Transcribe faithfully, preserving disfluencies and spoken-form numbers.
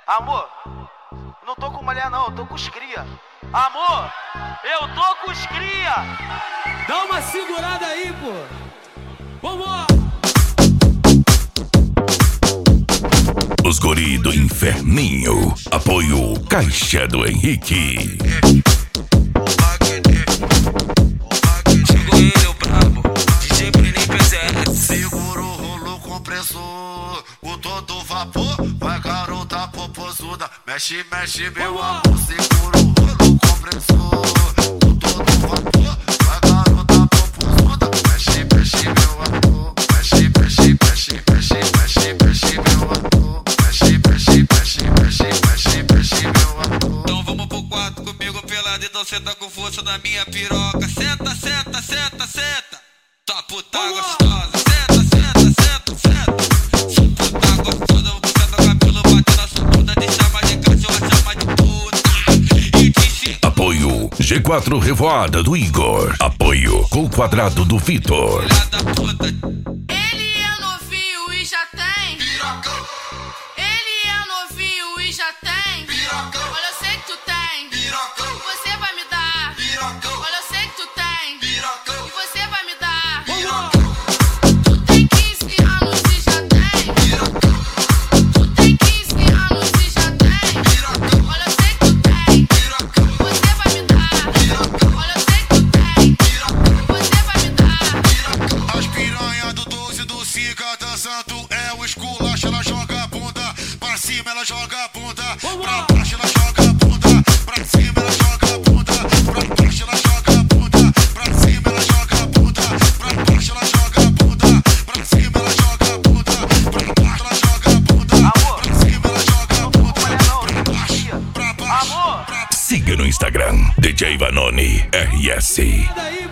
Amor, eu não tô com mulher não, eu tô com os cria. Amor, eu tô com os cria. Dá uma segurada aí, pô. Vambora. Os guri do Inferninho. Apoio Caixa do Henrique. Chegou ele, o brabo, D J Brenin P Z S. Segura o rolo compressor, o todo vapor, vai garota popozuda. Mexe, mexe meu amor. Segura o rolo compressor, o todo vapor, vai garota popozuda. Mexe, mexe meu amor. Mexe, mexe, mexe, mexe, mexe, mexe meu amor. Mexe, mexe, mexe, mexe, mexe, mexe meu amor. Então vamos pro quarto comigo pelado, então senta com força na minha piroca. Senta, senta, senta, senta. Tá puta gostosa. Senta, senta, senta, senta. Sou puta gostosa, vou puxar teu cabelo, bater na sua bunda, te chama de cachorra, chama de puta. E te ensina. Apoio G quatro Revoada do Igor. Apoio Com Quadrado do Vitor. Filha da puta. Ele é novinho e já tem. Pirocão, Ele é novinho e já tem. pirocão, Olha, eu sei que tu tem. pirocão, Você vai me dar. pirocão, Olha, eu sei que tu tem. pirocão, E você vai me dar. pirocão, Tu tem quinze anos e já tem. pirocão, Tu tem quinze anos e já tem. pirocão, Olha, eu sei que tu tem. pirocão, E você vai me dar. Olha, eu sei que tu tem. E você vai me dar. As piranha do doze do Siga dançando é o esculacho, ela joga a bunda pra cima, ela joga a bunda pra baixo, ela joga a bunda pra cima, ela joga a bunda pra baixo, ela joga a bunda pra cima, ela joga a bunda pra baixo, ela joga a bunda pra cima, ela joga a bunda pra baixo, ela joga a bunda pra cima, ela joga a bunda pra baixo, pra baixo, Amor. pra Siga no Instagram D J Vanoni R S. Daí,